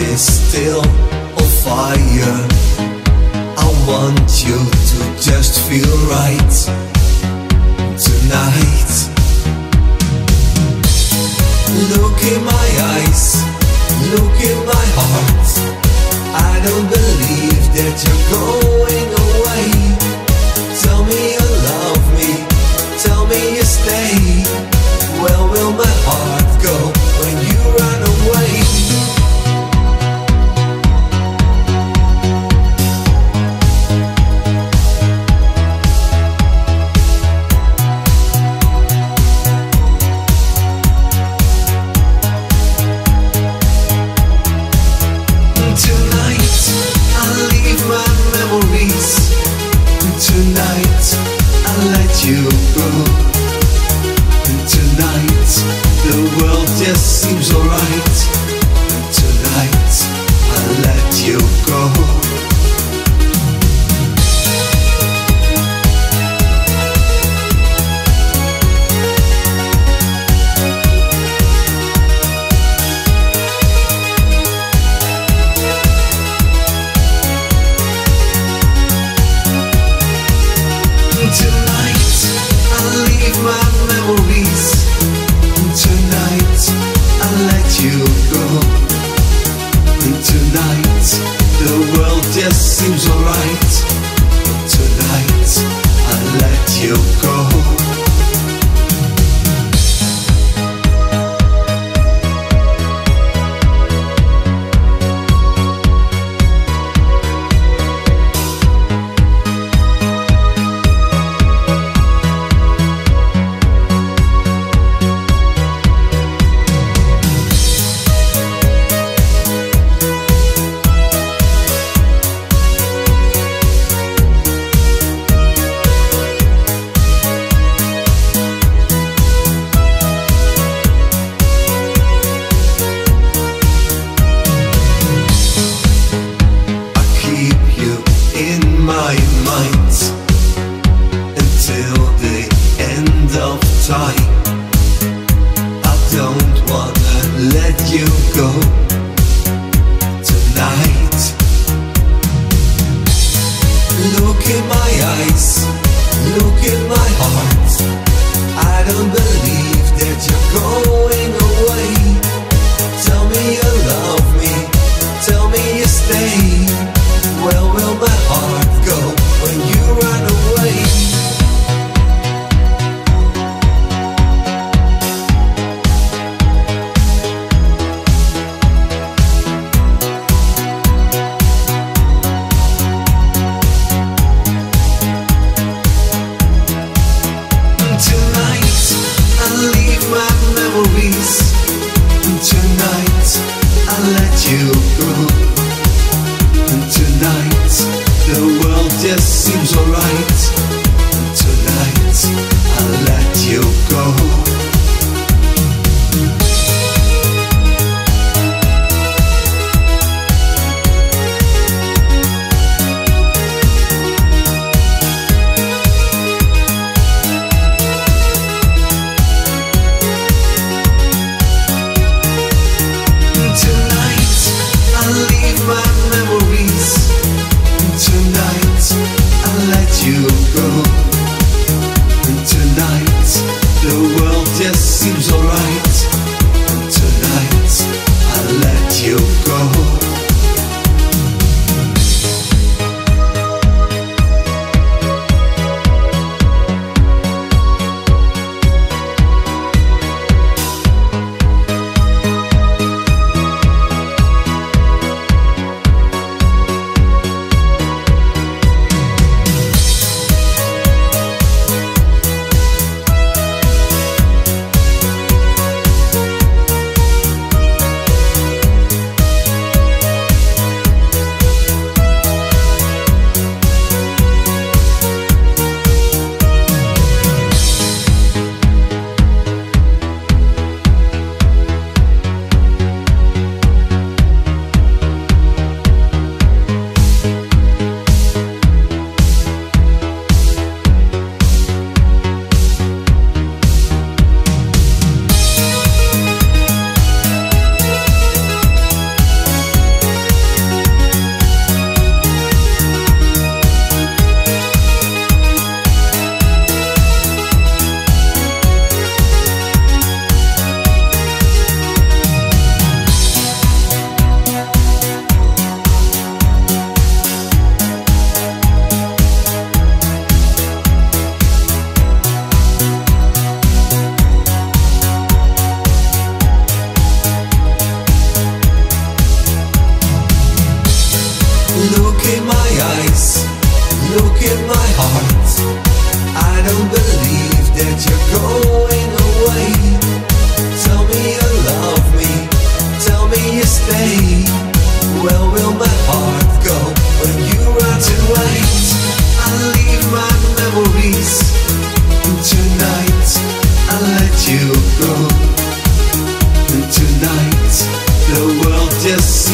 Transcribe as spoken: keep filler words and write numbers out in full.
is still on fire. I want you to just feel right tonight. Look in my eyes, look in my heart. I don't believe that you're going away. Tell me you love me, tell me you stay. Where will my heart go when you run away? Tonight, I'll let you go. Tonight, the world just seems alright. Tonight, I'll let you go. Just seems alright. Tonight, I'll let you go. eyes, look in my heart. I don't believe that you're going away. Tell me you love me, tell me you stay. Where will my heart go when you run away? I leave my memories tonight, I let you go. Tonight the world just